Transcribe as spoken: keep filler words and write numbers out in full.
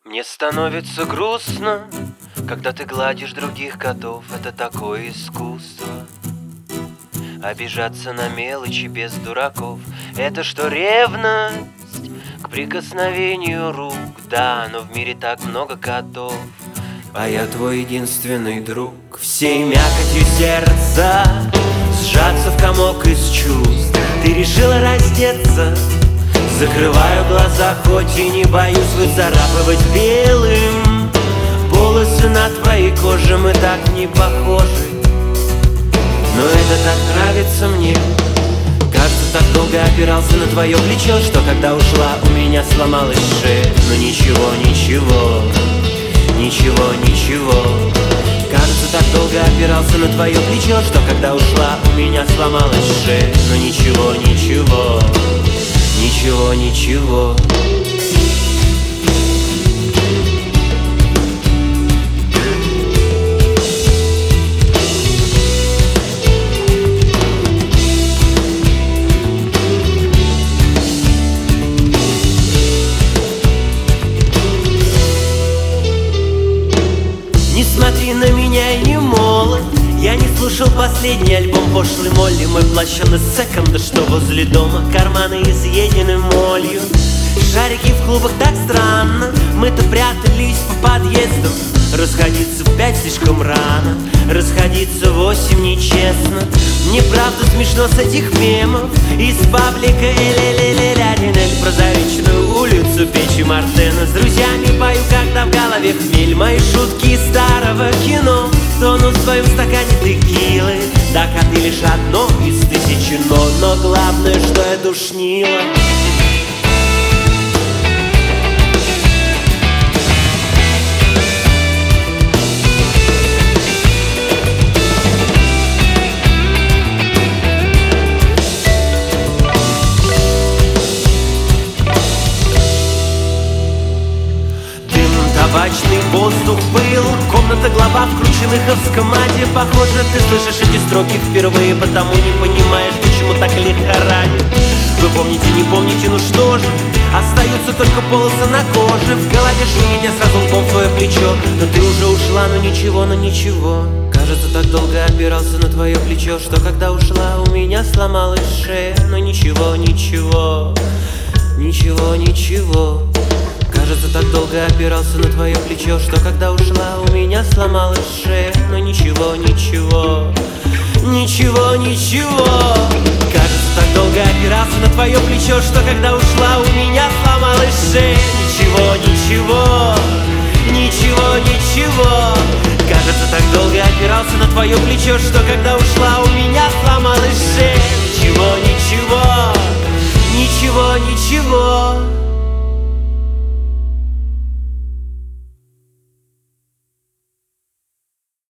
Мне становится грустно, когда ты гладишь других котов. Это такое искусство. Обижаться на мелочи без дураков. Это что, ревность к прикосновению рук? Да, но в мире так много котов, а я твой единственный друг. Всей мякотью сердца сжаться в комок из чувств. Ты решила раздеться. Закрываю глаза, хоть и не боюсь выцарапывать белым полосы на твоей коже. Мы так не похожи, но это так нравится мне. Кажется, так долго опирался на твое плечо, что когда ушла, у меня сломалась шея. Но ничего, ничего, ничего, ничего. Кажется, так долго опирался на твое плечо, что когда ушла, у меня сломалась шея. Но ничего, ничего, ничего, ничего. Не смотри на меня, я не молод. Я не слушал последний альбом пошлой Молли. Мой плащ он из секонда, что возле дома. Карманы изъедены молью. Шарики в клубах так странно. Мы-то прятались по подъездам. Расходиться в пять слишком рано, расходиться в восемь нечестно. Мне правда смешно с этих мемов из паблика эле-ле-ле-ля-динель. Про Заречную улицу, печи Мартена. С друзьями пою, когда в голове хмель. Мои шутки из старого кино тонут в своем стакане текилы. Да, коты лишь одно из тысячи но. Но главное, что я душнила. Табачный воздух был, комната глава в крученыховском аде. Похоже, ты слышишь эти строки впервые, потому не понимаешь, почему так лихорадит. Вы помните, не помните, ну что же, остаются только полосы на коже. В голове шумит, я сразу лбом в твое плечо. Но ты уже ушла, ну ничего, ну ничего. Кажется, так долго опирался на твое плечо, что когда ушла, у меня сломалась шея. Но ничего, ничего, ничего, ничего. Кажется, так долго опирался на твое плечо, что когда ушла, у меня сломалась шея. Но ничего, ничего, ничего, ничего. Кажется, так долго опирался на твое плечо, что когда ушла, у меня сломалась шея. Ничего, ничего, ничего, ничего. Кажется, так долго опирался на твое плечо, что когда ушла, у меня сломалась шея. Ничего,